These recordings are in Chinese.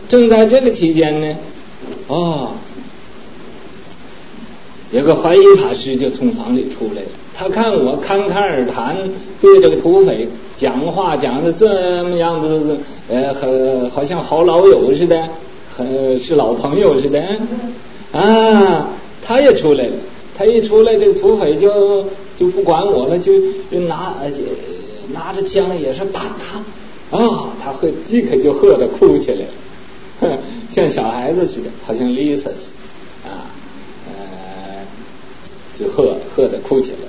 正在这个期间呢，有个怀疑法师就从房里出来了。他看我侃侃而谈，对这个土匪讲话讲的这么样子，好像好老友似的，是老朋友似的啊。他也出来了，他一出来，这个土匪就不管我了，就拿着枪也是打他立刻就喝得哭起来了，像小孩子似的，好像 Lisa 似的啊，就喝得哭起来。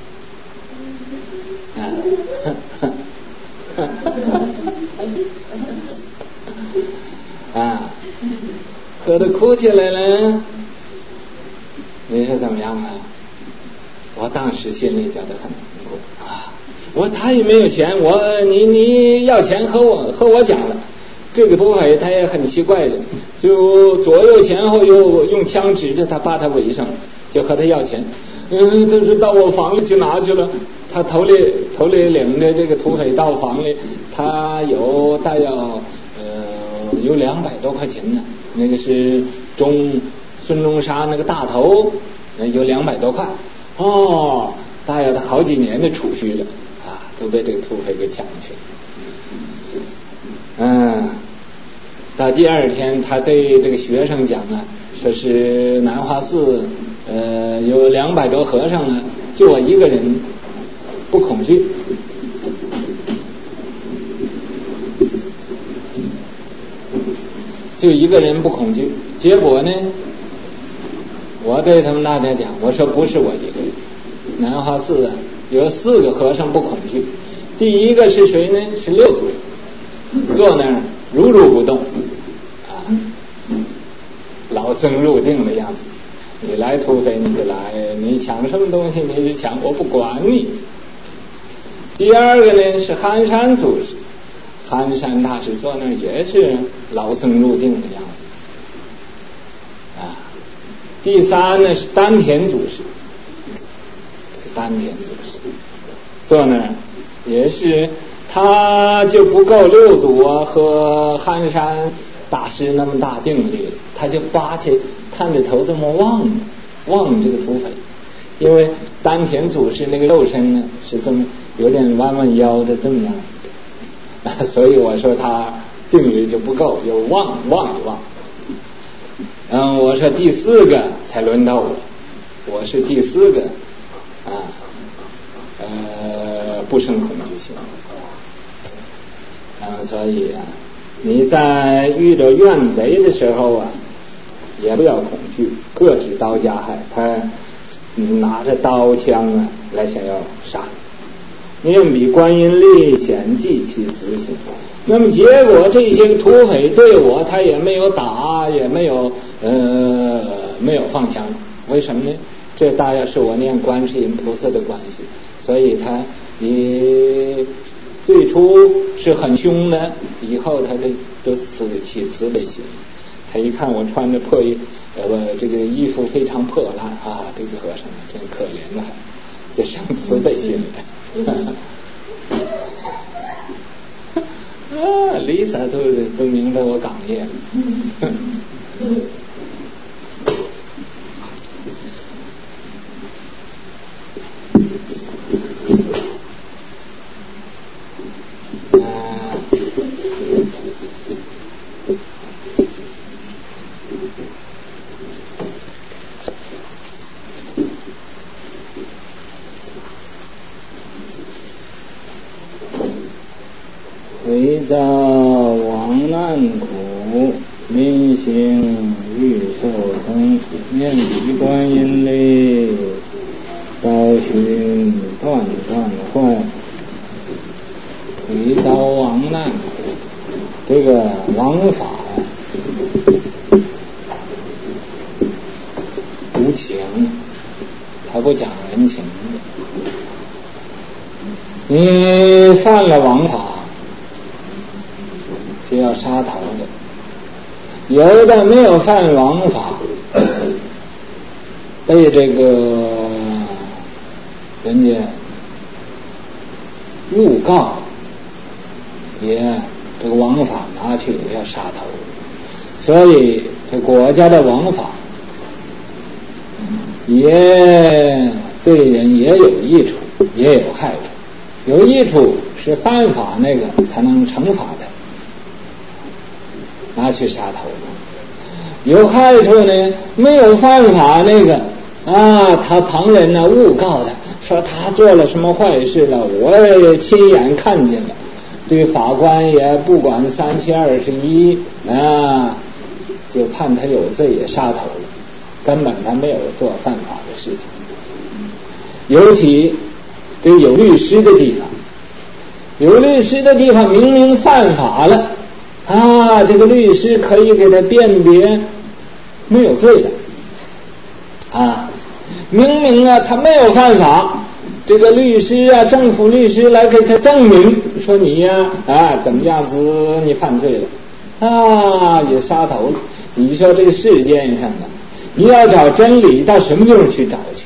喝得哭起来了，你说怎么样啊？我当时心里觉得很难过啊！他也没有钱，你要钱和我讲了。这个土匪他也很奇怪的，就左右前后又用枪指着他，把他围上，就和他要钱。都是到我房里去拿去了。他头里领着这个土匪到房里，他大要有200多块钱呢。那个是孙中山那个大头，有200多块大要他好几年的储蓄了啊，都被这个土匪给抢去了。到第二天，他对这个学生讲啊，说是南华寺有200多和尚呢，就我一个人不恐惧。就一个人不恐惧，结果呢，我对他们大家讲，我说不是我一个人，南华寺有4个和尚不恐惧。第一个是谁呢？是六祖，坐那儿如如不动老僧入定的样子。你来土匪你就来，你抢什么东西你就抢，我不管你。第二个呢是寒山祖师，寒山大师坐那儿也是老僧入定的样子第三呢是丹田祖师，坐那儿也是，他就不够六祖和寒山大师那么大定力了，他就拔起探着头这么望这个土匪，因为丹田祖师那个肉身呢是这么有点弯弯腰的这么样所以我说他定力就不够，就望一望。我说第4个才轮到我是第4个不生恐惧心所以你在遇到怨贼的时候也不要恐惧，各执刀加害，他拿着刀枪来想要杀你，念彼观音历险记其死刑。那么结果这些土匪对我他也没有打，也没有放枪，为什么呢？这大约是我念观世音菩萨的关系，所以你最初是很凶的，以后他都起慈悲心。他一看我穿着这个衣服非常破烂这个和尚真可怜的，就生慈悲心Lisa 都明白我港业回照亡难苦，民行欲受生，念彼观音历，道寻断坏。回照亡难苦，这个王法无情，他不讲人情的。你犯了王法就要杀头的，有的没有犯王法，被这个人家诬告，也这个王法拿去也要杀头。 所以这国家的王法也对人也有益处，也有害处。有益处是犯法那个他能惩罚他，拿去杀头；有害处呢，没有犯法那个他旁人呢诬告他说他做了什么坏事了，我也亲眼看见了，对法官也不管3七21就判他有罪，也杀头了，根本他没有做犯法的事情。尤其对有律师的地方，有律师的地方明明犯法了这个律师可以给他辩别没有罪的明明他没有犯法，这个律师政府律师来给他证明说你怎么样子你犯罪了也杀头了。你说这个世界上你要找真理到什么地方去找去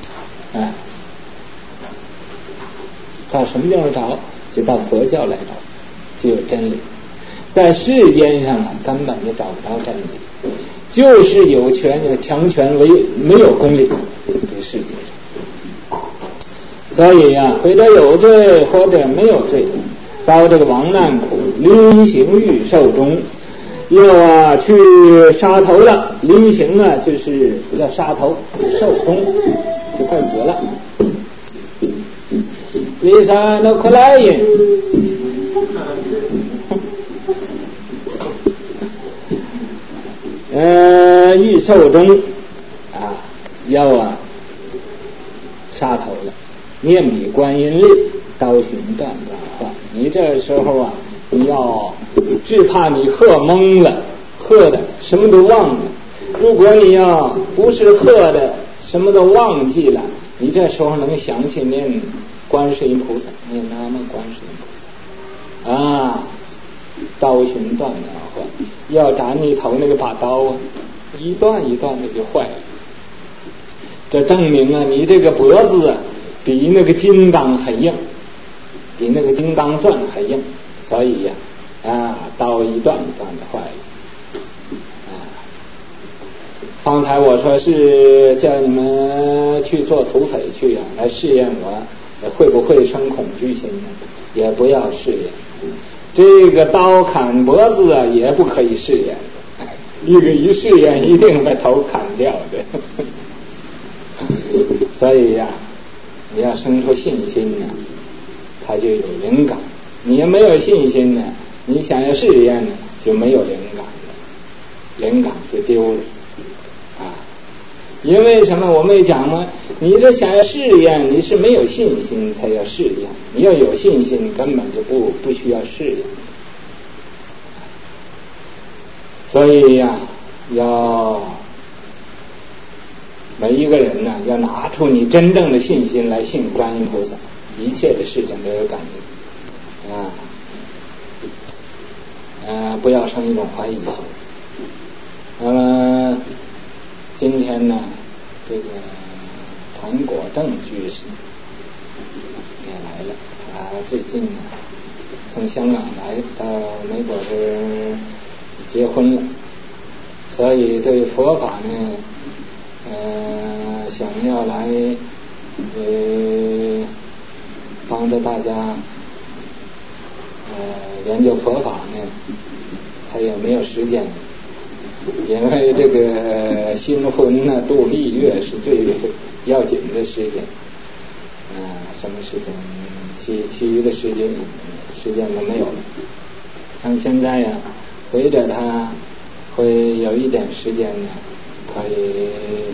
到什么地方找？就到佛教来找，就有真理。在世间上根本就找不到真理，就是有强权没有公理，这个世界上。所以或者有罪或者没有罪，遭这个亡难苦，临刑欲受终，又去杀头了。临刑就是要杀头，受终就快死了。离散的快来因欲受终要杀头了。念彼观音力，刀寻断断话。你这时候你要只怕你喝懵了，喝的什么都忘了。如果你要不是喝的什么都忘记了，你这时候能想起念观世音菩萨，念南无观世音菩萨刀寻断断话。要斩你头那个把刀一段一段的就坏了。这证明你这个脖子比那个金刚很硬，比那个金刚钻很硬，所以刀一段一段的坏了。方才我说是叫你们去做土匪去来试验我会不会生恐惧心呢？也不要试验。这个刀砍脖子也不可以试验，一试验一定把头砍掉的。所以你要生出信心他就有灵感。你要没有信心你想要试验就没有灵感了，灵感就丢了因为什么？我们也讲嘛，你这想要试验，你是没有信心才要试验，你要有信心根本就不需要试验。所以要每一个人要拿出你真正的信心来信观音菩萨，一切的事情都有感应不要生一种怀疑心。那么今天这个谭国正居士也来了，他最近从香港来到美国这结婚了，所以对佛法想要来帮着大家研究佛法他也没有时间，因为这个新婚度蜜月是最要紧的时间什么事情其余的时间都没有了。像现在随着他会有一点时间可以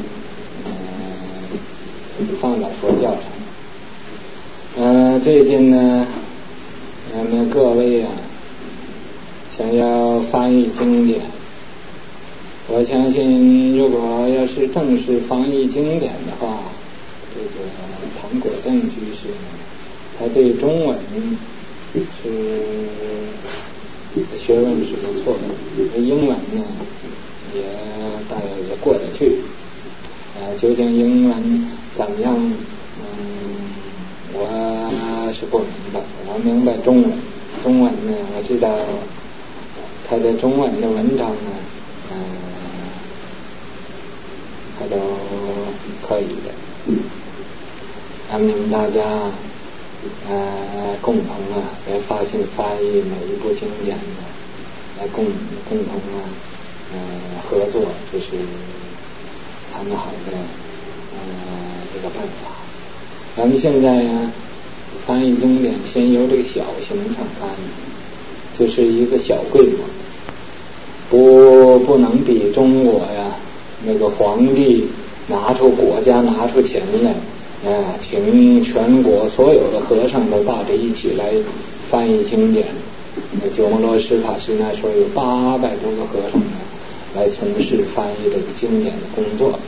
放到佛教上。最近咱们各位想要翻译经典，我相信如果要是正式翻译经典的话，这个谭国正居士他对中文是学问是不错的，英文也大概也过得去。究竟英文怎么样我是不明白，我明白中文我知道他的中文的文章还都可以的。那么你们大家共同来翻译每一部经典的，来共同合作，这是很好的这个办法。咱们现在翻译经典，先由这个小型上翻译，就是一个小规模，不能比中国那个皇帝国家拿出钱来。请全国所有的和尚都到这一起来翻译经典。九摩罗什法师那时候有800多个和尚来从事翻译这个经典的工作。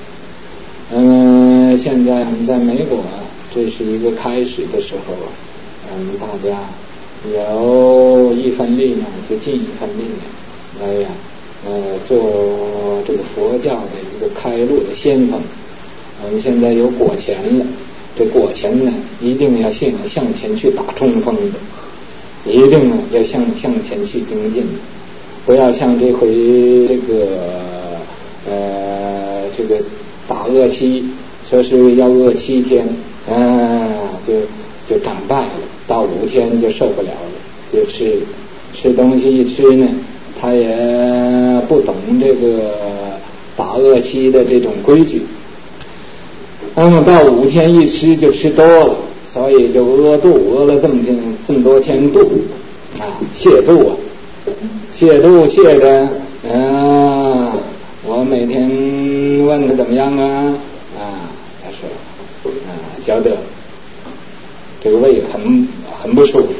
现在我们在美国，这是一个开始的时候，大家有一份力量就尽一份力量来做这个佛教的一个开路的先锋。我们现在有果钱了，这果钱呢，一定要向前去打冲锋的，一定要向前去精进，不要像这回这个打恶期，说是要饿7天，就长败了，到5天就受不了了，就吃东西一吃呢，他也不懂这个打恶期的这种规矩。那么到5天一吃就吃多了，所以就饿了这么多天肚泻肚泻的我每天问他怎么样他说觉得这个胃很不舒服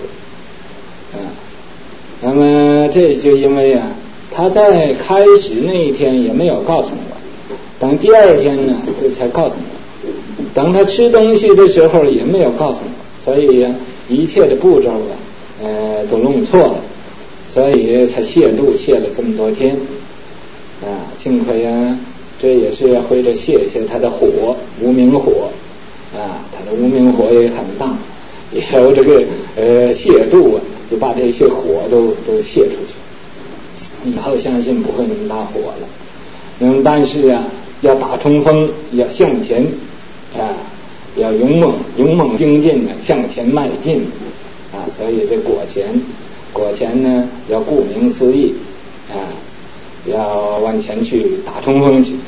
那么这就因为他在开始那一天也没有告诉我，等第2天呢这才告诉我，等他吃东西的时候也没有告诉我，所以一切的步骤都弄错了，所以才泻肚泻了这么多天幸亏这也是或者谢他的火无名火他的无名火也很大，有这个泻肚就把这些火都泄出去，以后相信不会那么大火了。那么但是要打冲锋，要向前要勇猛精进的向前迈进所以这果钱呢要顾名思义要往前去打冲锋去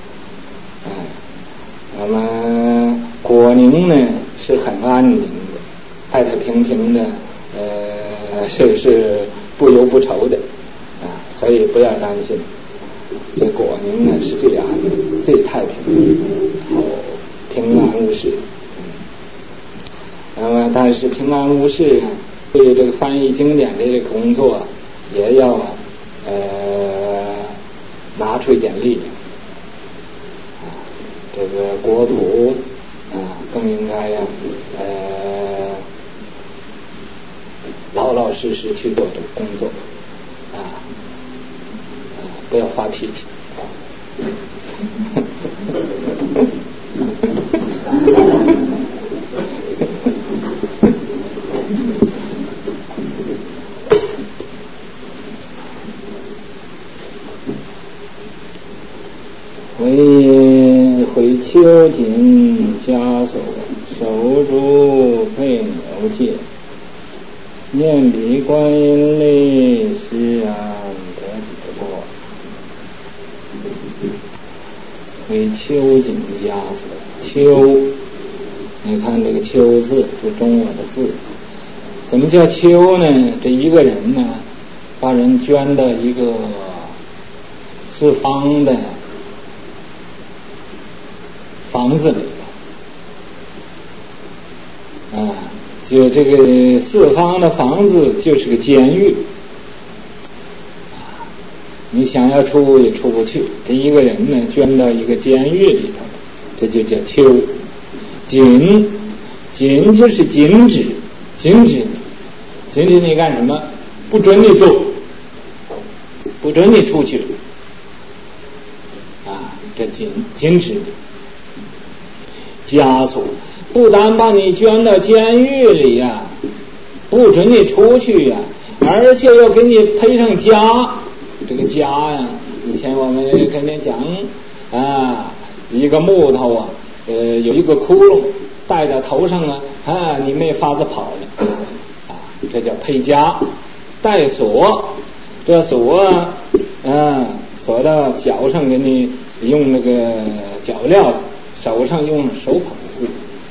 那么果宁呢是很安宁的，太太平平的是不忧不愁的所以不要担心。这果宁呢是最安宁最太平平安无事。那么但是平安无事对这个翻译经典的这个工作也要拿出一点力量这个国土更应该老实去做这个工作不要发脾气回秋瑾枷锁，手足配牛戒，念彼观音力，施安得彼过。为秋瑾枷锁，秋，你看这个秋字是中国的字，怎么叫秋呢？这一个人呢，把人圈到一个四方的房子里头就这个四方的房子就是个监狱你想要出也出不去，这一个人呢圈到一个监狱里头，这就叫秋。禁就是禁止你干什么？不准你动，不准你出去这禁止你。枷锁不但把你圈到监狱里不准你出去而且又给你配上枷，这个枷以前我们跟你讲一个木头有一个窟窿戴在头上你没法子跑了这叫配枷。带锁，这锁锁到脚上，给你用那个脚镣子，手上用手捧子。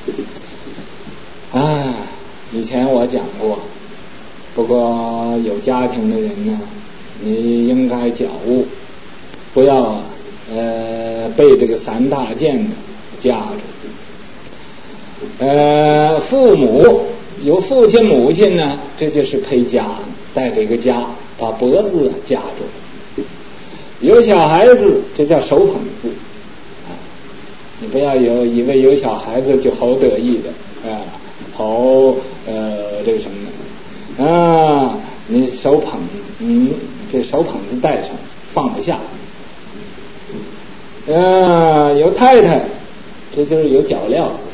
以前我讲过，不过有家庭的人呢，你应该觉悟，不要被这个三大件的夹住。父母有父亲母亲呢，这就是配枷，带这个枷把脖子夹住。有小孩子，这叫手捧子你不要以为有小孩子就好得意的好这个什么呢你手捧这手捧子带上放不下。有太太，这就是有脚镣子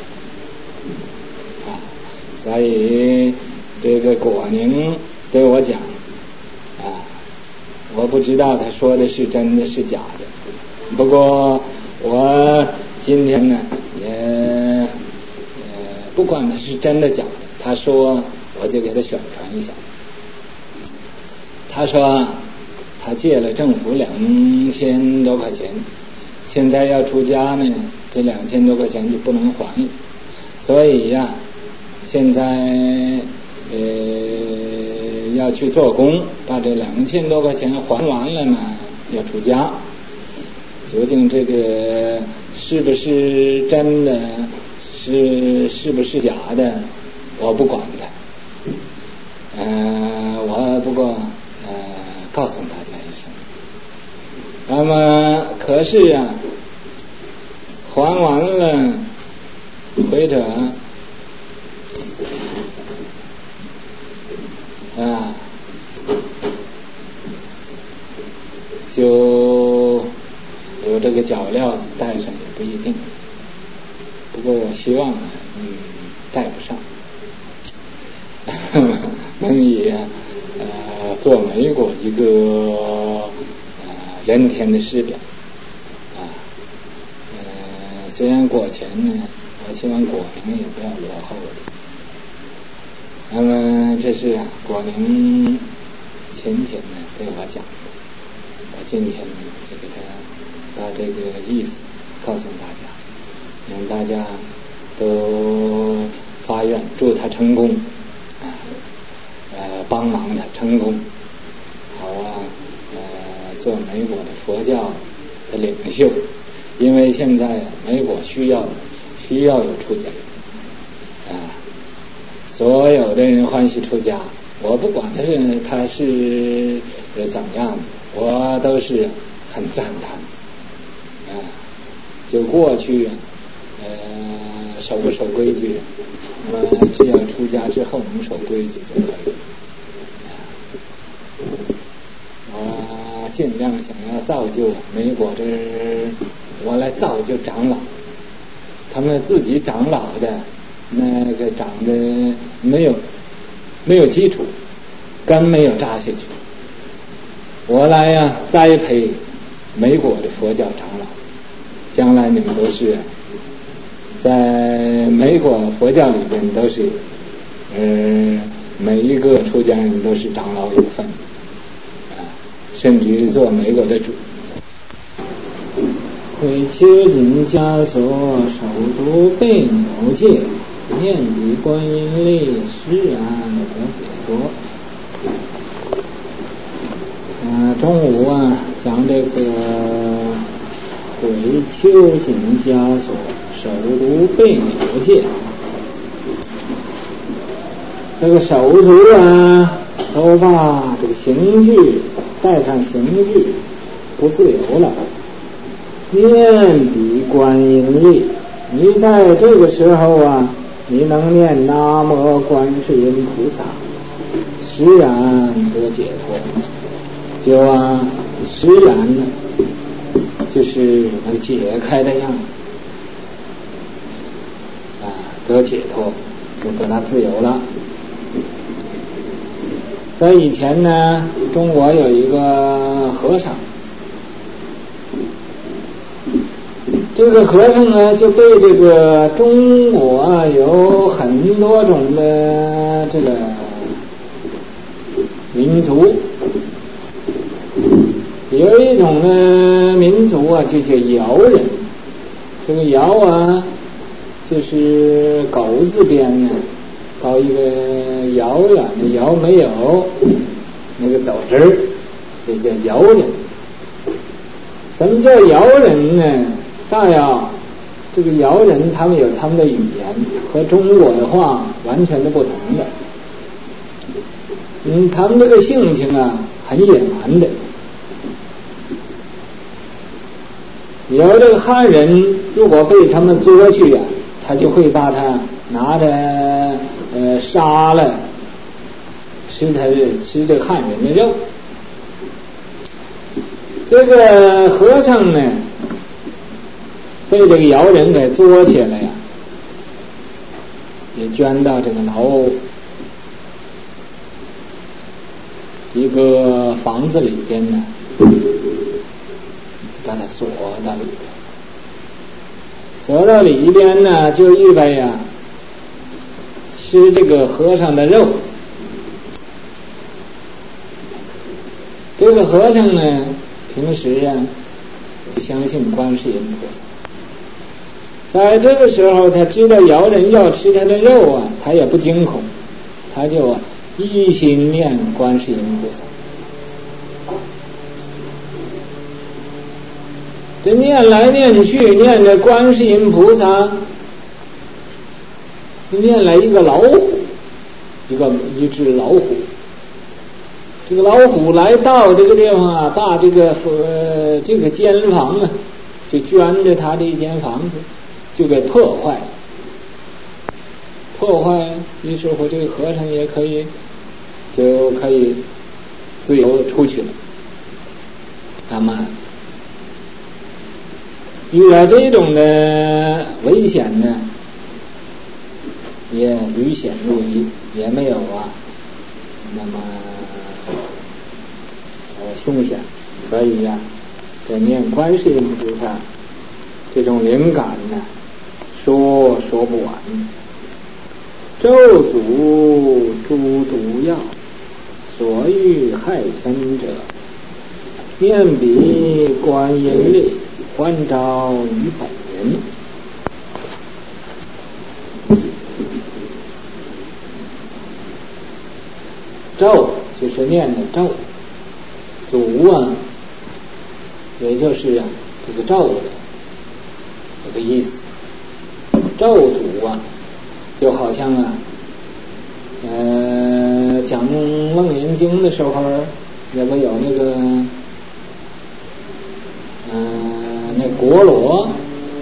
所以这个果宁对我讲我不知道他说的是真的是假的，不过我今天呢也不管他是真的假的，他说我就给他宣传一下。他说他借了政府2000多块钱，现在要出家呢，这2000多块钱就不能还了，所以现在要去做工，把这2000多块钱还完了嘛，要出家。究竟这个是不是真的，是不是假的，我不管它。我不过告诉大家一声。那么可是还完了，或者就有这个脚镣子带上也不一定，不过我希望带不上能以做美国一个人天的师表虽然果前呢，我希望果宁也不要落后的。那么这是果宁前天呢对我讲的，我今天呢就给他把这个意思告诉大家，让大家都发愿祝他成功帮忙他成功，好做美国的佛教的领袖。因为现在美国需要有出家所有的人欢喜出家，我不管他是怎么样的，我都是很赞叹就过去守不守规矩只要出家之后能守规矩就可以我尽量想要造就美国的我来造就长老，他们自己长老的那个长得没有基础，根没有扎下去，我来栽培美国的佛教长老，将来你们都是在美国佛教里边都是每一个出家人都是长老有份甚至于做美国的主。为求尽枷锁，手足被扭戒，念彼观音力，释然得解脱。中午讲这个为求尽枷锁，手足被扭戒。这个手足都把这个刑具带上刑具不自由了。念彼观音力，你在这个时候你能念南无观世音菩萨，释然得解脱，就释然呢，就是那个解开的样子得解脱，就得到自由了。在以前呢，中国有一个和尚这个和尚呢就被这个中国有很多种的这个民族，有一种呢民族啊就叫尧人，这个尧啊就是狗字边呢搞一个遥远的遥，没有那个走之，这叫尧人。什么叫尧人呢？大要这个尧人他们有他们的语言，和中国的话完全都不同的。他们这个性情啊很野蛮的。有这个汉人如果被他们捉去啊，他就会把他拿着杀了，吃这个汉人的肉。这个和尚呢被这个尧人给捉起来呀，也捐到这个牢一个房子里边呢，就把它锁到里边。锁到里边呢，就预备呀吃这个和尚的肉。这个和尚呢平时啊就相信观世音菩萨，在这个时候他知道尧人要吃他的肉啊，他也不惊恐，他就一心念观世音菩萨。这念来念去，念着观世音菩萨，念来一个老虎，一只老虎。这个老虎来到这个地方啊，把这个监房啊，就圈着他的一间房子，就给破坏。破坏，于是乎这个和尚也可以自由出去了。那么遇到这种的危险呢，也屡险如一，也没有那么凶险。所以呀，这念观世音菩萨这种灵感呢，说不完。咒诅诸毒药，所欲害身者，念彼观音力，还招于本人。咒就是念的咒，诅啊也就是这个咒的这个意思。咒诅啊就好像讲楞严经的时候也不有那个那国罗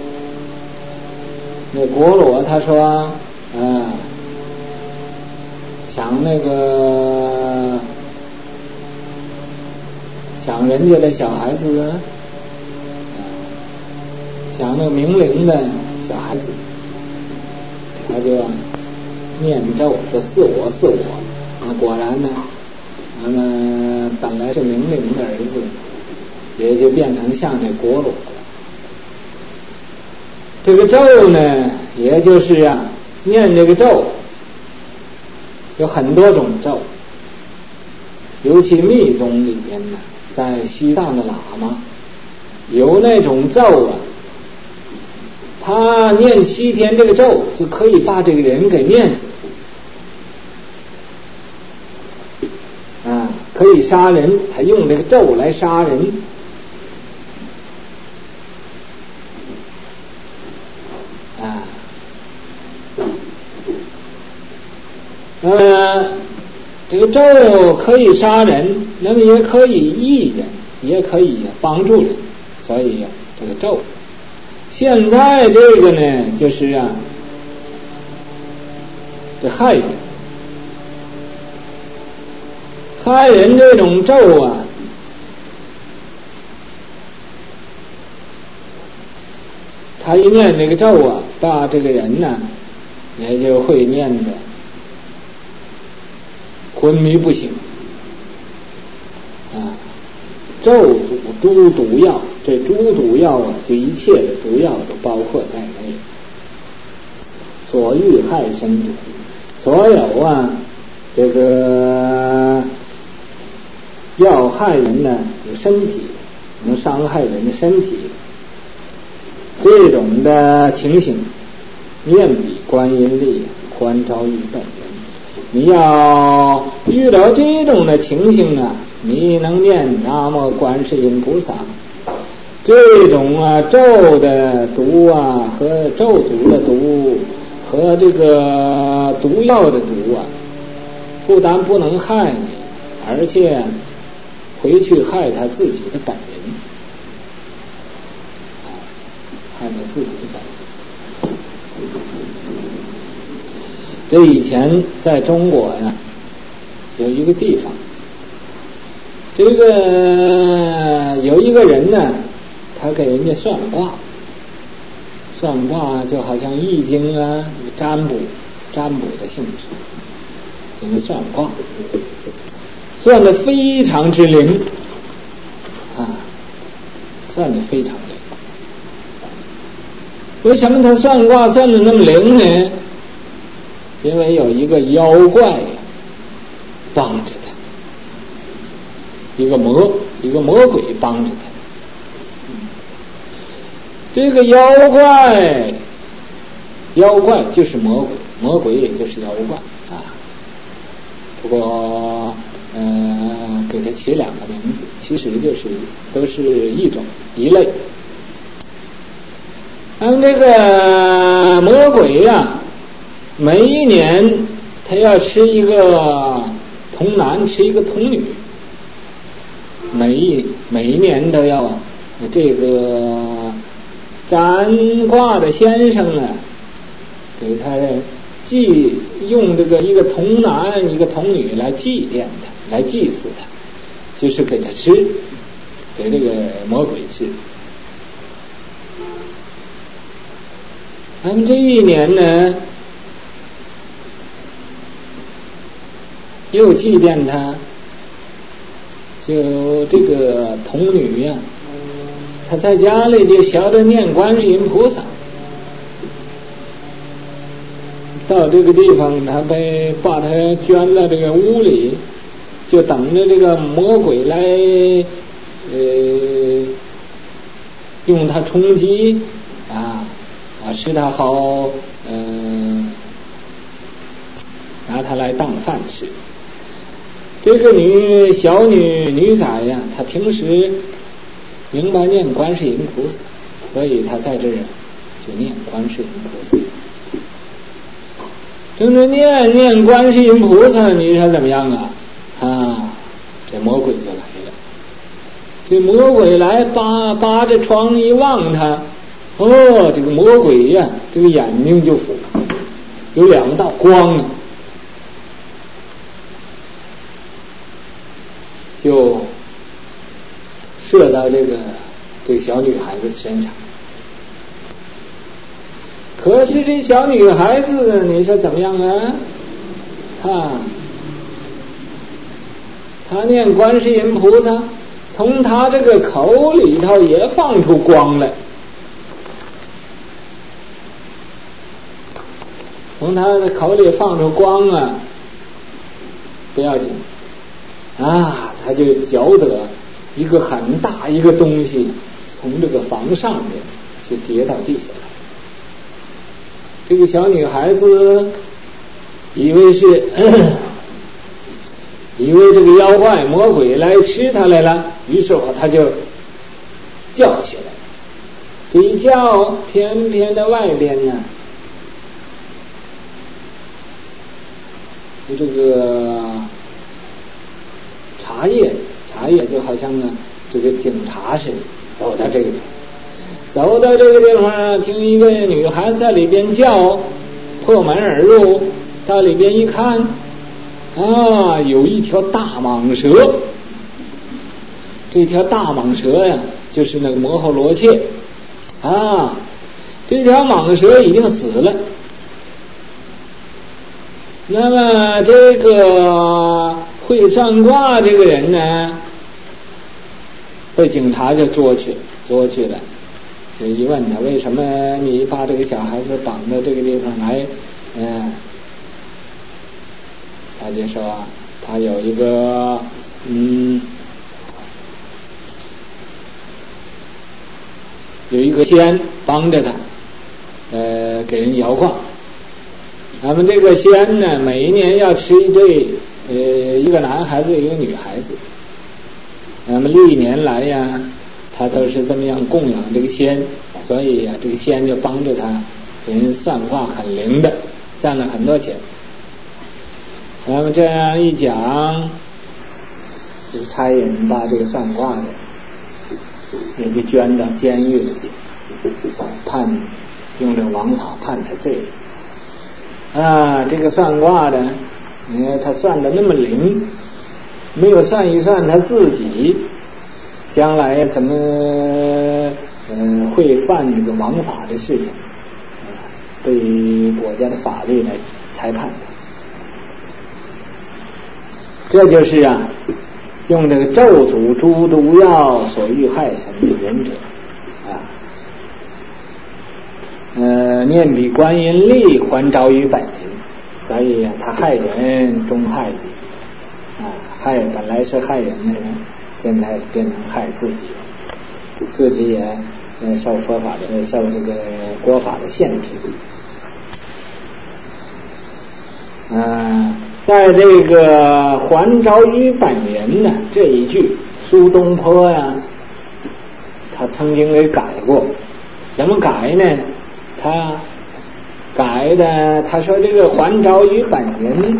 他说抢人家的小孩子，抢那个明灵的小孩子，他就念咒说是我，那果然呢，那么本来是明灵的儿子，也就变成像这国罗了。这个咒呢，也就是念这个咒，有很多种咒，尤其密宗里边呢，在西藏的喇嘛有那种咒他念7天这个咒就可以把这个人给念死可以杀人，他用这个咒来杀人。这个咒可以杀人，那么也可以益人，也可以帮助人，所以这个咒现在这个呢就是这害人这种咒他一念这个咒把这个人呢也就会念的昏迷不醒咒诅诸毒药， 这诸毒药啊，就一切的毒药都包括在内。所欲害身者，所有啊这个要害人呢，就身体能伤害人的身体，这种的情形，面比观音力，观照于本人。你要遇到这种的情形啊，你能念南无观世音菩萨，这种啊咒的毒啊和咒毒的毒和这个毒药的毒啊，不但不能害你，而且回去害他自己的本人，害他自己的本人。这以前在中国呀，有一个地方，这个有一个人呢，他给人家算卦，算卦就好像易经啊，占卜的性质，给人算卦，算得非常之灵啊，算得非常灵。为什么他算卦算得那么灵呢？因为有一个妖怪呀帮着他，一个魔鬼帮着他。这个妖怪就是魔鬼，魔鬼也就是妖怪啊。不过给他起两个名字，其实就是都是一类。那么这个魔鬼呀，每一年他要吃一个童男，吃一个童女，每一年都要这个占卦的先生啊，给他用这个一个童男一个童女来祭奠他，来祭祀他，就是给他吃，给这个魔鬼吃。那么这一年呢，又祭奠他，就这个童女呀，他在家里就学着念观世音菩萨。到这个地方，他把他圈到这个屋里，就等着这个魔鬼来用他充饥使他好拿他来当饭吃。这个小女崽呀，她平时明白念观世音菩萨，所以她在这儿就念观世音菩萨。正是念观世音菩萨，你说怎么样啊？这魔鬼就来了。这魔鬼来扒着窗一望他，这个魔鬼呀，这个眼睛就有两道光，就射到这个小女孩子身上。可是这小女孩子，你说怎么样啊？她念观世音菩萨，从她这个口里头也放出光来，从她的口里放出光啊，不要紧她就觉得一个很大一个东西从这个房上面就跌到地下来。这个小女孩子以为这个妖怪魔鬼来吃她来了，于是她就叫起来。这一叫，偏偏的外边呢，就这个茶叶就好像呢这个警察似的，走到这个地方，听一个女孩子在里边叫，破门而入，到里边一看有一条大蟒蛇。这条大蟒蛇呀，就是那个摩诃罗伽这条蟒蛇已经死了。那么这个会算卦这个人呢，被警察就捉去， 捉去了。就一问他为什么你把这个小孩子绑到这个地方来，他就说他有一个有一个仙帮着他给人摇晃。那么这个仙呢，每一年要吃一对一个男孩子一个女孩子。那么历年来呀，他都是这么样供养这个仙，所以呀，这个仙就帮着他给人算卦很灵的，赚了很多钱。那么这样一讲，这个差人把这个算卦的也就捐到监狱里去，判用这王法判他罪。这个算卦的，你看他算的那么灵，没有算一算他自己将来怎么会犯这个王法的事情，被国家的法律来裁判他。这就是用这个咒诅诸毒药所欲害神的仁者念彼观音力还招于本人，所以他害人终害己本来是害人的人，现在变成害自己，自己也受佛法的受这个国法的限制。在这个还招于本人呢这一句，苏东坡他曾经给改过。怎么改呢？他改的，他说这个还招于本人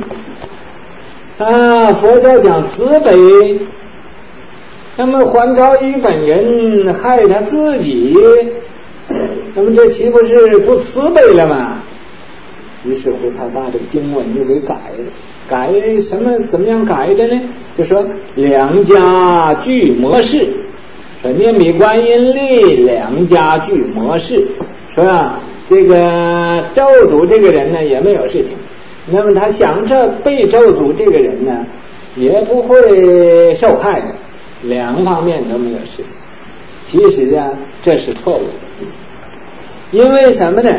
佛教讲慈悲，那么还招于本人害他自己，那么这岂不是不慈悲了吗？于是乎他把这个经文就给改了。改什么？怎么样改的呢？就说两家俱模式，说念彼观音力，两家俱模式，说这个咒诅这个人呢也没有事情，那么他想着被咒诅这个人呢也不会受害的，两方面都没有事情。其实这是错误的，因为什么呢？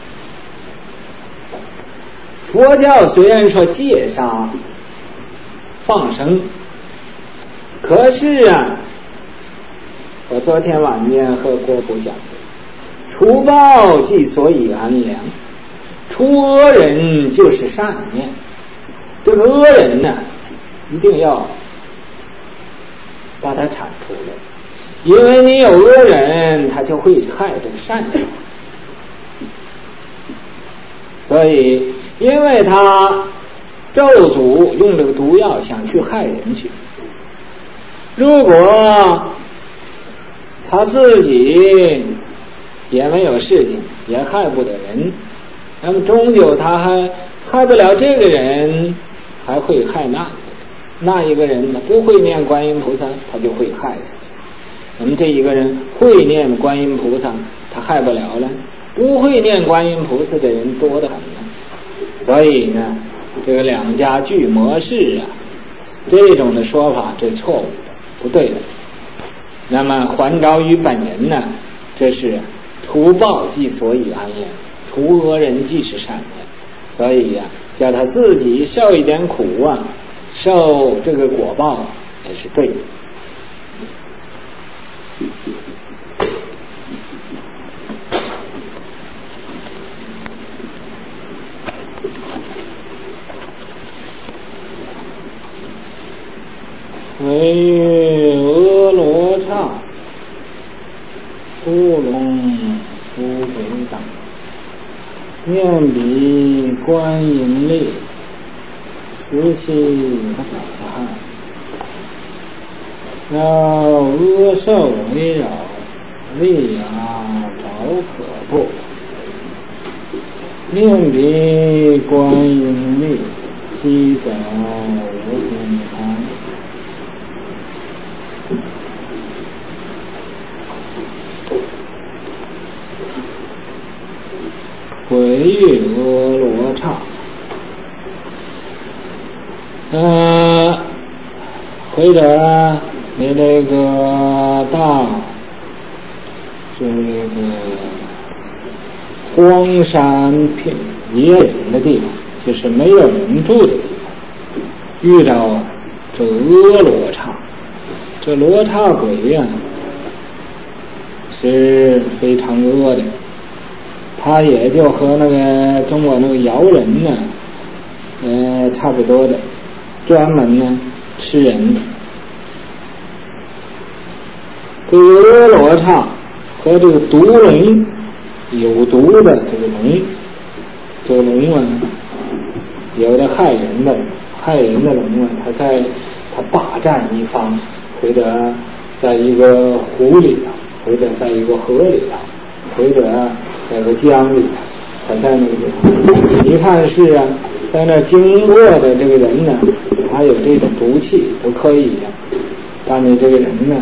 佛教虽然说戒杀放生，可是我昨天晚间和国父讲的，除暴即所以安良，除恶人就是善念。这个恶人呢，一定要把它铲除了，因为你有恶人，他就会害这个善人。所以因为他咒诅用这个毒药想去害人去，如果他自己也没有事情，也害不得人，那么终究他还害不了这个人，还会害那一个人呢，不会念观音菩萨，他就会害他。那么这一个人会念观音菩萨，他害不了了，不会念观音菩萨的人多得很呢。所以呢，这个两家俱模式这种的说法这错误的，不对的。那么还招于本人呢，这是除暴即所以安焉，除恶人即是善人。所以叫他自己受一点苦受这个果报也是对的。惟曰阿罗刹，出龙出北党，念彼观音力，慈心不害，要恶兽围绕，力着可怖。念彼观音力，悉走无边旁。惟曰阿罗刹，或者你这个大这个荒山偏野岭的地方，就是没有人住的地方，遇到这恶罗刹，这罗刹鬼呀是非常恶的，他也就和那个中国那个妖人呢差不多的，专门呢吃人。这个恶罗刹和这个毒龙，有毒的这个龙，这个龙啊，有的害人的龙啊，它霸占一方，或者在一个湖里头，或者在一个河里头，或者在个江里头，它在那个地方，一看是啊，在那经过的这个人呢，他有这种毒气，都可以把你这个人呢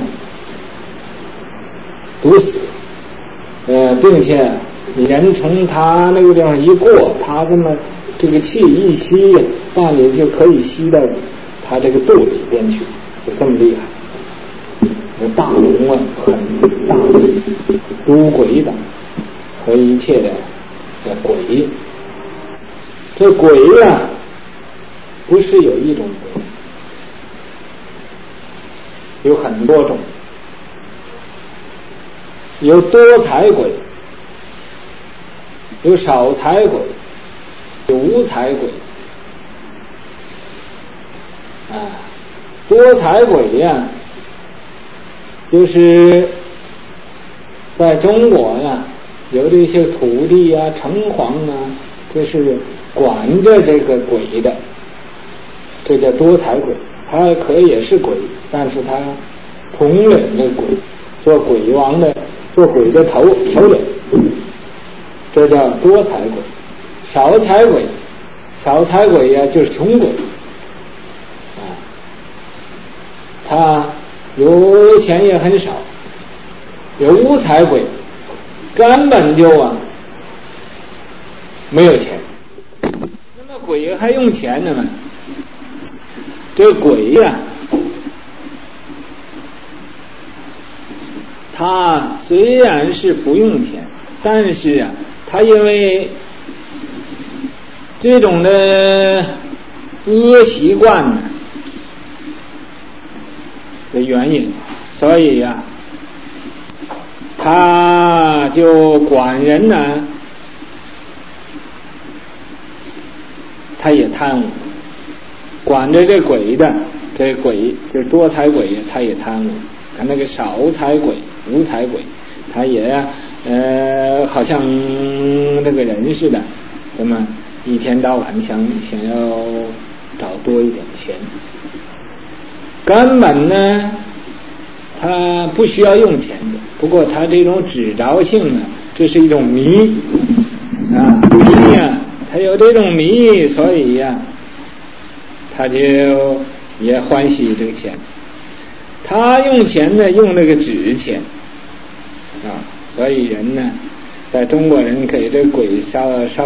毒死，并且你人从他那个地方一过，他这么这个气一吸，把你就可以吸到他这个肚里边去，就这么厉害。这大龙啊，很大的毒鬼的和一切的鬼。这鬼啊，不是有一种鬼，有很多种。有多财鬼，有少财鬼，有无财鬼。多财鬼呀，就是在中国呀，有这些土地啊、城隍啊，这是管着这个鬼的，这叫多财鬼。他可也是鬼，但是他统领这鬼，做鬼王的。做鬼的头领，这叫多财鬼。少财鬼呀，就是穷鬼他有钱也很少。有无财鬼，根本就没有钱。那么鬼还用钱呢吗？这鬼呀，他虽然是不用钱，但是啊，他因为这种的恶习惯呢的原因，所以呀，他就管人呢，他也贪污，管着这鬼的，这鬼就是多财鬼，他也贪污。看那个少财鬼、无财鬼，他也好像这个人似的，怎么一天到晚想要找多一点钱，根本呢他不需要用钱的。不过他这种执着性呢，这是一种迷迷呀，他有这种迷，所以呀，他就也欢喜这个钱。他用钱呢，用那个纸钱所以人呢，在中国人给这鬼烧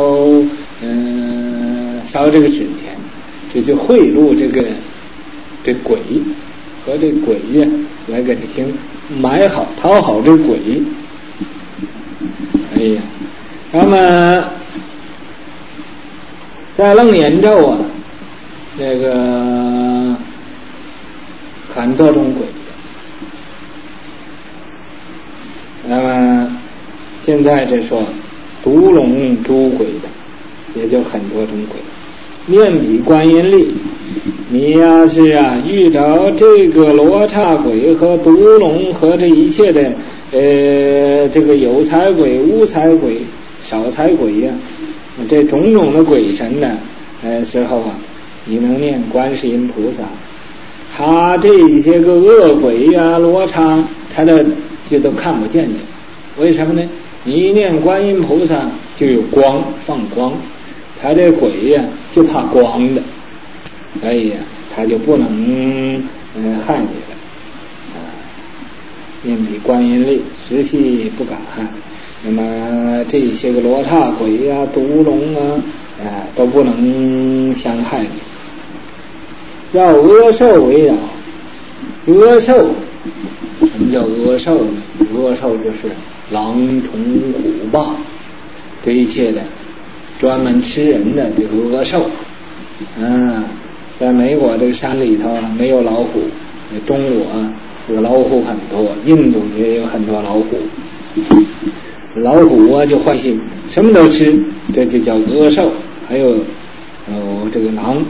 这个纸钱，这就贿赂这鬼和这鬼呀，来给他行买好讨好这鬼。哎呀，那么在楞严咒啊，这个很多种鬼的。那么现在这说毒龙诸鬼的，也就很多种鬼。面比观音力，你要是遇到这个罗刹鬼和毒龙和这一切的这个有财鬼、无财鬼、少财鬼呀，这种种的鬼神呢时候你能念观世音菩萨，他这些个恶鬼呀、罗刹，他的就都看不见的。为什么呢？你一念观音菩萨就有光，放光，他这鬼呀就怕光的，所以他就不能害你了面比观音力，实系不敢害。那么这些个罗刹鬼呀、毒龙都不能相害你。要恶兽围绕，恶兽什么叫恶兽呢？恶恶兽就是狼虫虎豹，这一切的专门吃人的这个恶兽。在美国这个山里头没有老虎，中国这个老虎很多，印度也有很多老虎。老虎就坏性，什么都吃，这就叫恶兽。还有这个狼，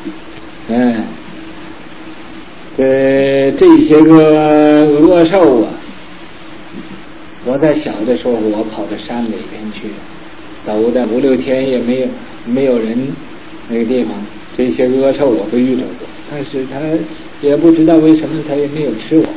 这些个恶兽我在小的时候我跑到山里边去，走的5、6天也没有人，那个地方这些恶兽我都遇着过，但是他也不知道为什么他也没有吃我。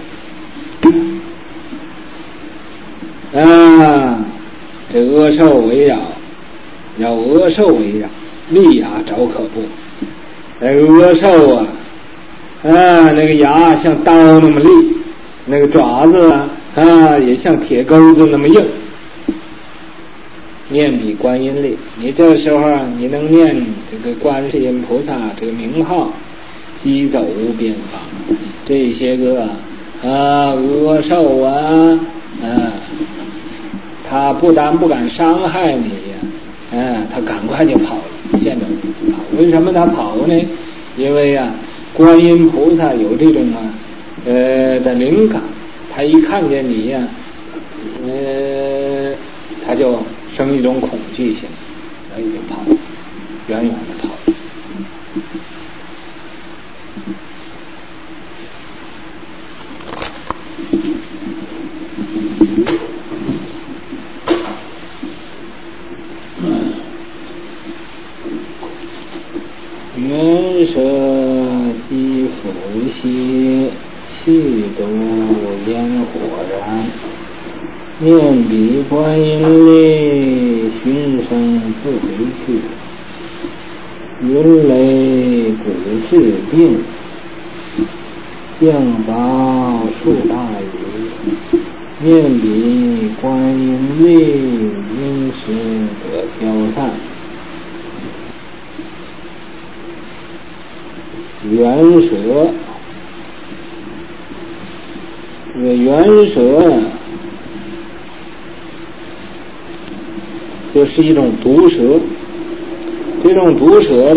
这恶兽围绕，要恶兽围绕，利牙爪可怖。那个恶兽那个牙像刀那么利，那个爪子也像铁钩子那么硬。念彼观音力，你这时候你能念这个观世音菩萨这个名号，击走无边法。这些个恶兽他不但不敢伤害你他赶快就跑了，见着你跑。为什么他跑呢？因为观音菩萨有这种的灵感，他一看见你他就生一种恐惧心，所以就跑，远远的跑。元舍即伏羲，气度烟火然。念彼观音力，寻声自回去。云雷鼓至定，降雹数大雨。念彼观音力，因时得消散。元蛇，这个元蛇就是一种毒蛇。这种毒蛇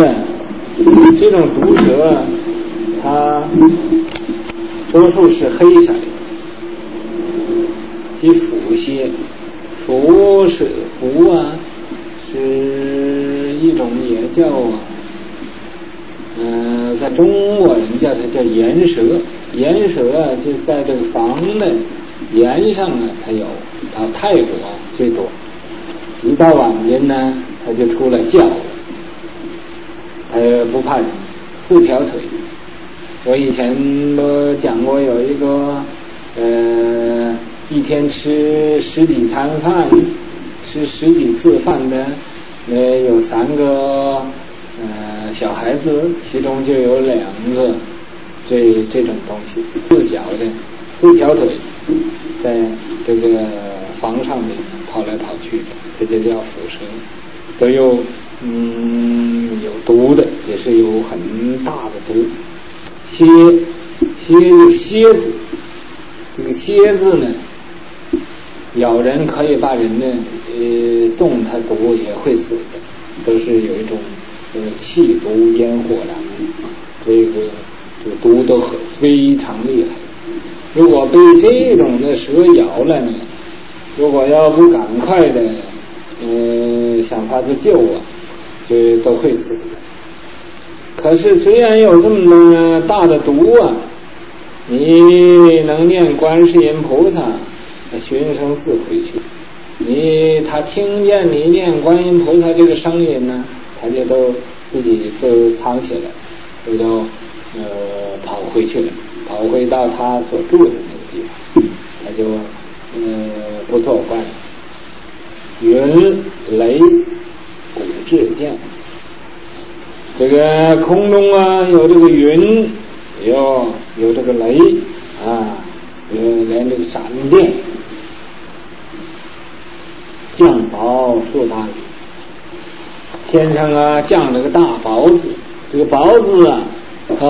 它多数是黑色的。即伏羲，伏是一种也叫在中国人叫它叫岩蛇。岩蛇就在这个房的檐上它有，到泰国最多。一到晚间呢，它就出来叫，它不怕人，4条腿。我以前都讲过，有一个一天吃10几餐饭，吃10几次饭的，有3个小孩子，其中就有2个这种东西，4脚的4条腿，在这个房上面跑来跑去的，这就叫伏蛇。都有有毒的，也是有很大的毒。蝎子，这个蝎子呢，咬人可以把人呢中它毒也会死的，都是有一种气毒烟火燃，这个毒都非常厉害。如果被这种的蛇咬了呢，如果要不赶快的想法子救就都会死的。可是虽然有这么大的毒你能念观世音菩萨，寻声自回去。他听见你念观音菩萨这个声音呢，他就都自己就藏起来，就都跑回去了，跑回到他所住的那个地方，他就不作怪。云雷鼓至电，这个空中有这个云，有这个雷连这个闪电，降雹数大雨。天上降这个大雹子，这个雹子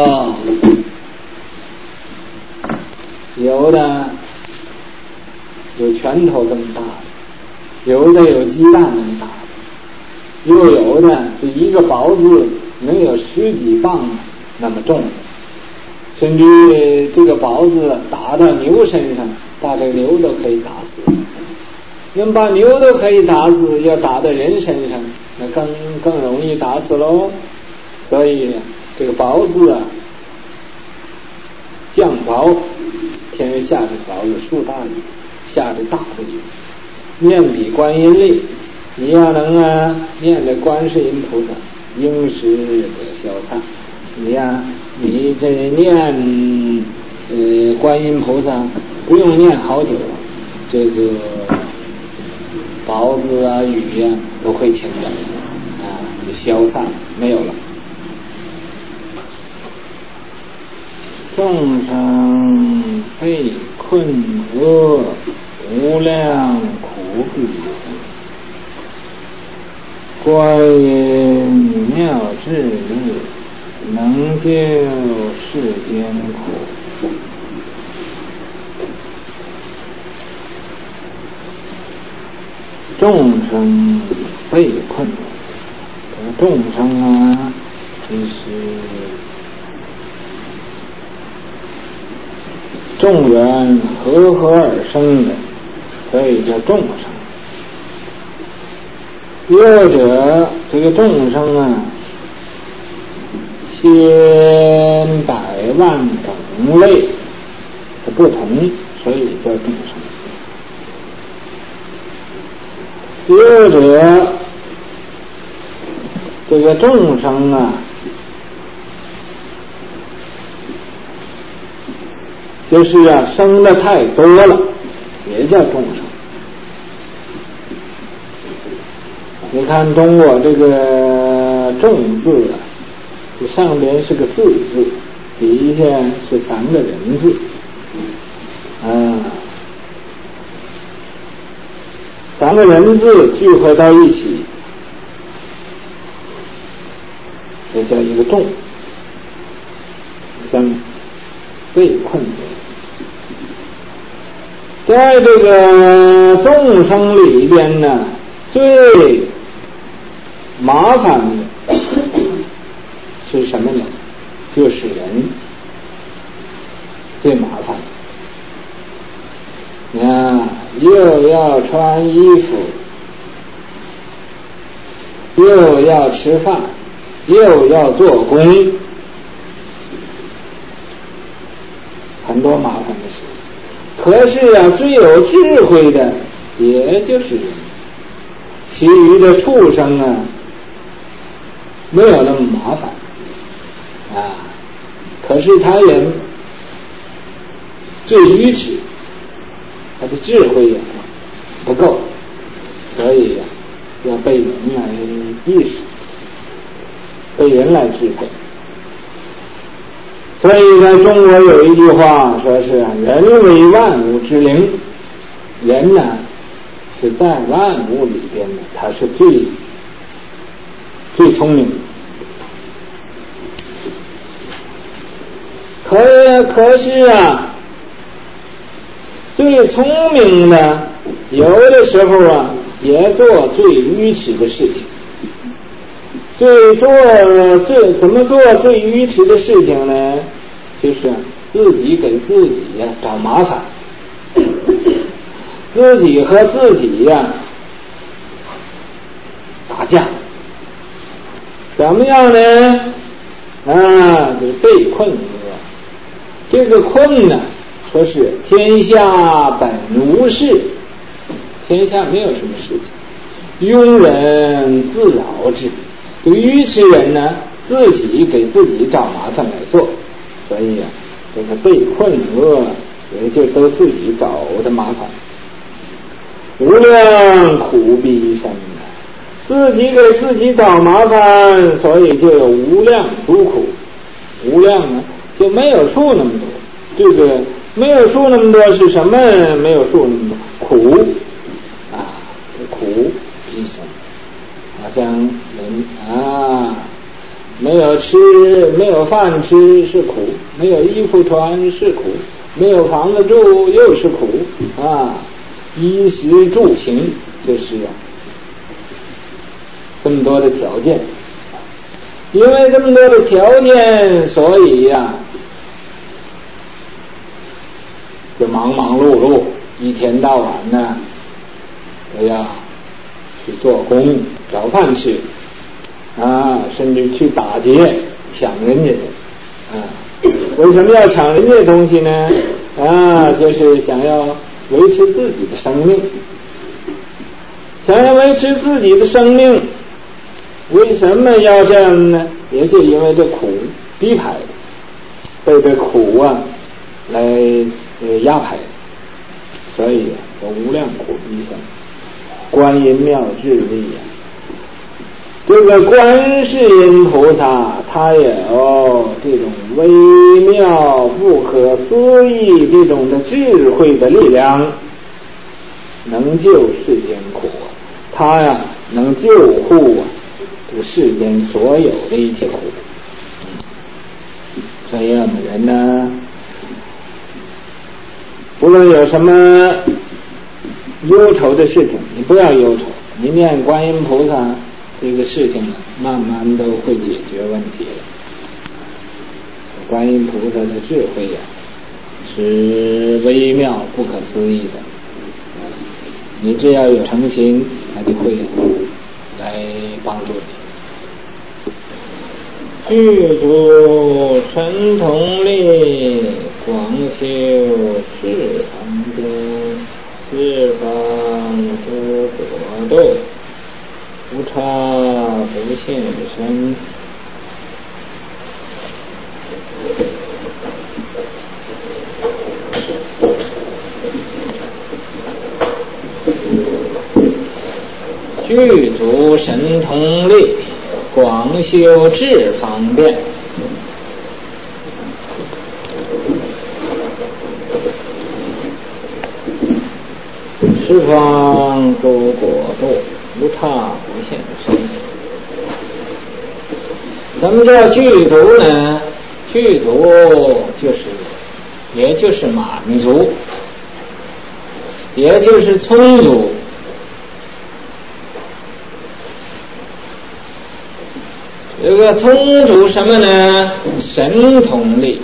有的有拳头这么大的，有的有鸡蛋那么大的，又有的这一个雹子能有10几磅那么重的，甚至这个雹子打到牛身上，把这个牛都可以打死。那么把牛都可以打死，要打到人身上，那更容易打死喽。所以这个雹子啊，降雹，天上下着雹子，树大雨，下着大的雨，念彼观音力，你要能念着观世音菩萨，应时得消灿。你这念观音菩萨不用念好久，这个雹子啊雨啊都会清掉就消散没有了。众生被困厄，无量苦逼生，观音妙智力，能救世间苦。众生被困，众生就是众缘和而生的，所以叫众生。又者这个众生千百万种类的不同，所以叫众生。又者这个众生就是生的太多了，也叫众生。你看中国这个众字这上边是个四字，底下是3个人字3个人字聚合到一起，这叫一个众生被困。在这个众生里边最麻烦的是什么呢？就是人最麻烦。又要穿衣服，又要吃饭，又要做工，很多麻烦的事情。可是最有智慧的也就是人，其余的畜生没有那么麻烦可是他也最愚痴，他的智慧不够，所以要被人来意识，被人来支配。所以在中国有一句话说是人为万物之灵，人是在万物里边他是最聪明的。可是最聪明的有的时候也做最愚痴的事情。怎么做最愚痴的事情呢？就是自己给自己找麻烦，自己和自己打架。怎么样呢？就是被困厄。这个困说是天下本无事，天下没有什么事情，庸人自扰之。这个愚痴人自己给自己找麻烦来做，所以这个被困厄也就都自己找的麻烦。无量苦逼生，自己给自己找麻烦，所以就有无量诸苦。无量就没有数那么多。这个没有数那么多是什么？没有数那么多苦苦逼生。好像人没有饭吃是苦，没有衣服穿是苦，没有房子住又是苦衣食住行，就是这么多的条件。因为这么多的条件，所以就忙忙碌碌，一天到晚呢都要去做工找饭吃甚至去打劫抢人家的为什么要抢人家的东西呢？就是想要维持自己的生命，想要维持自己的生命。为什么要这样呢？也就因为这苦逼迫，被这苦来压迫，所以有无量苦逼生。观音妙智力这个观世音菩萨他有这种微妙不可思议这种的智慧的力量，能救世间苦他能救护这个世间所有的一切苦。所以我们人呢，无论有什么忧愁的事情，你不要忧愁，你念观音菩萨，这个事情慢慢都会解决问题的。观音菩萨的智慧是微妙不可思议的，你只要有诚心，他就会来帮助你。具足神通力，广修智方便，四方诸国度，无差不现身。具足神通力，广修智方便。十方诸国度，无差不现身。什么叫具足呢？具足也就是满足，也就是充足。这个充足什么呢？神通力。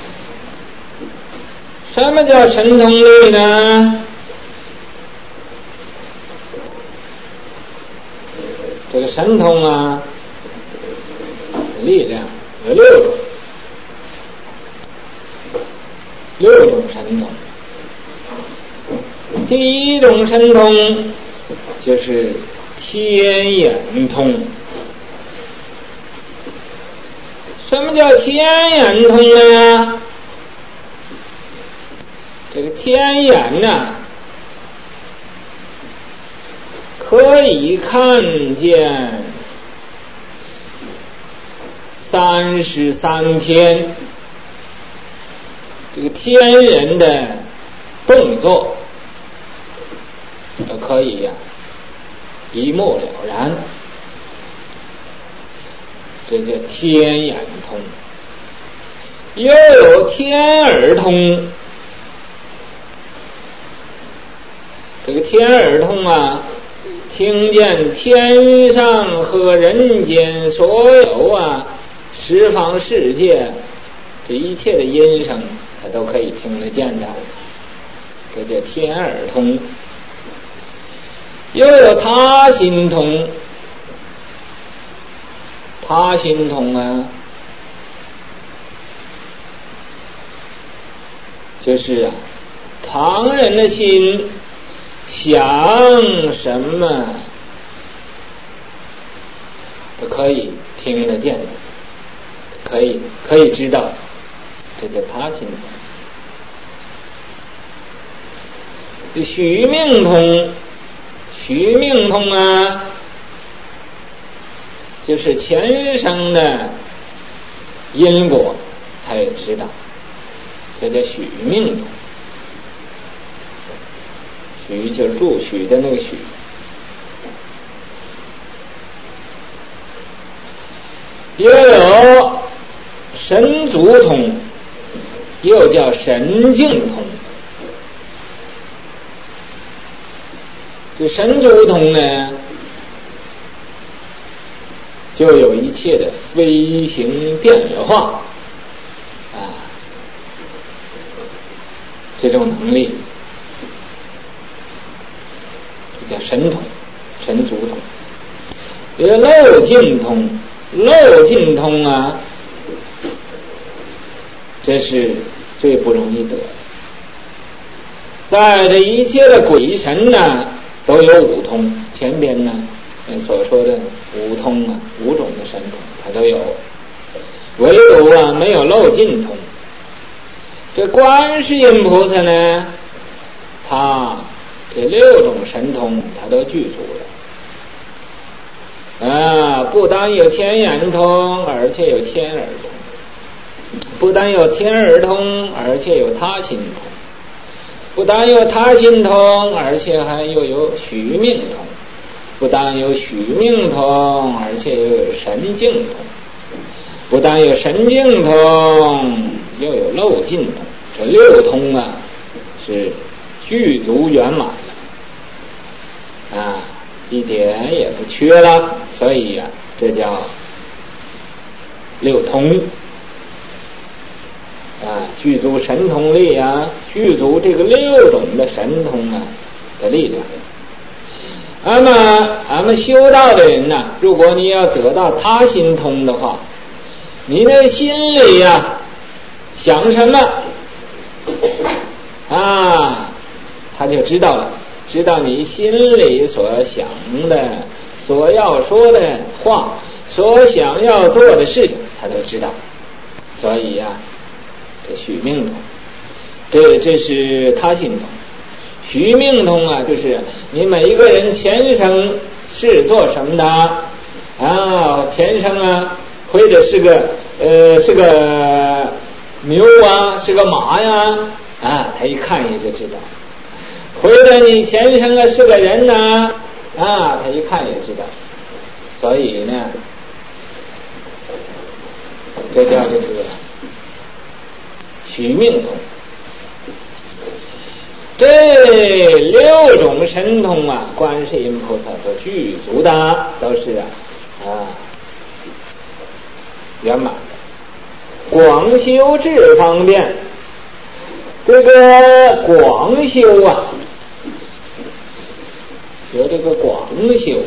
什么叫神通力呢？这个神通力量有六种神通。第一种神通就是天眼通。什么叫天眼通呢？这个天眼可以看见33天这个天人的动作，都可以一目了然。这叫天眼通。又有天耳通。这个天耳通听见天上和人间所有十方世界这一切的音声，他都可以听得见的，这叫天耳通。又有他心通。他心通就是旁人的心想什么都可以听得见的，可以知道，这叫他心通。这许命通。许命通就是前生的因果他也知道，这叫许命通。许就是祝许的那个许。又有神足通，又叫神境通。 这神足通呢，就有一切的飞行变化这种能力，这叫神通、神足通。这个漏尽通，漏尽通啊，这是最不容易得的。在这一切的鬼神呢，都有五通，前边呢所说的五通啊，五种的神通它都有，唯独啊没有漏尽通。这观世音菩萨呢，他这六种神通他都具足了不但有天眼通，而且有天耳通；不但有天耳通，而且有他心通；不但有他心通，而且还又有许命通；不但有许命通，而且又有神境通；不但有神境通，又有漏尽通。这六通啊是具足圆满的一点也不缺了，所以这叫六通具足神通力具足这个六种的神通的力量。那么俺们修道的人呢，如果你要得到他心通的话，你的心里想什么他就知道了，知道你心里所想的、所要说的话、所想要做的事情，他都知道。所以这许命通，这是他心通。许命通就是你每一个人前生是做什么的前生或者是个牛是个马他一看也就知道。或者你前生是个人他一看也知道。所以呢，这叫这个许命通。这六种神通观世音菩萨都具足的，都是圆满的。广修智方便，这个广修有这个广修，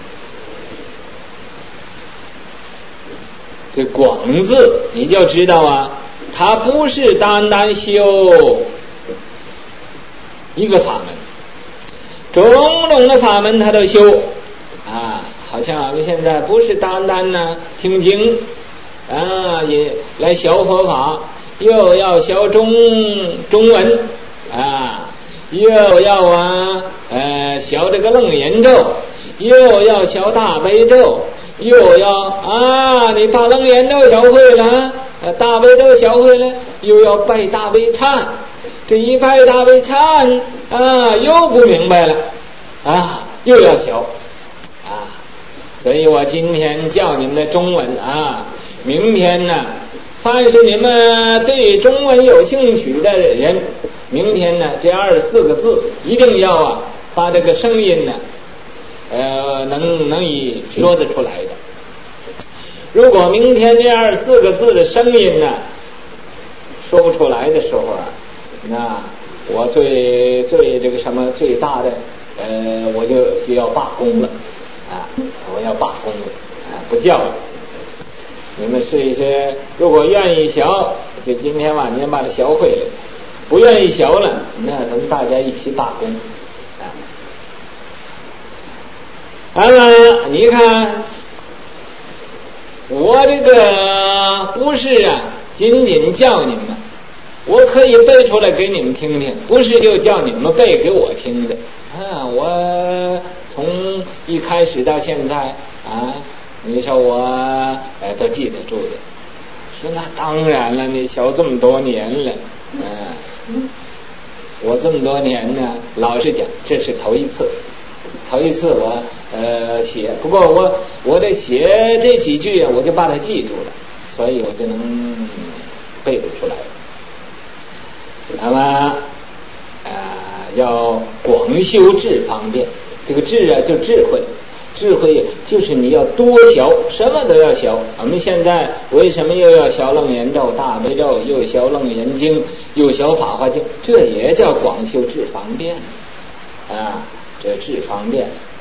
这广字你就知道它不是单单修一个法门，种种的法门它都修好像我们现在不是单单听经也来学佛法，又要学中文又要学这个楞严咒，又要学大悲咒，又要你把楞严咒学会了，大悲咒学会了，又要拜大悲忏，这一拜大悲忏又不明白了又要学所以我今天教你们的中文明天呢，凡是你们对中文有兴趣的人，明天呢这24个字一定要把这个声音呢能以说得出来的。如果明天这24个字的声音呢说不出来的时候那我最这个什么最大的我就要罢工了我要罢工了不教了。你们试一些，如果愿意学，就今天晚间把它学会了；不愿意学了，那咱们大家一起罢工你看我这个不是仅仅教你们，我可以背出来给你们听听，不是就叫你们背给我听的我从一开始到现在你说我都记得住的。说那当然了，你学这么多年了我这么多年呢，老实讲这是头一次我写，不过我得写这几句我就把它记住了，所以我就能背得出来。那么要广修智方便， 这个智啊，就智慧。智慧就是你要多学，什么都要学。我们现在为什么又要学楞严咒、大悲咒，又学楞严经，又学法华经？这也叫广修智方便啊，这智方便。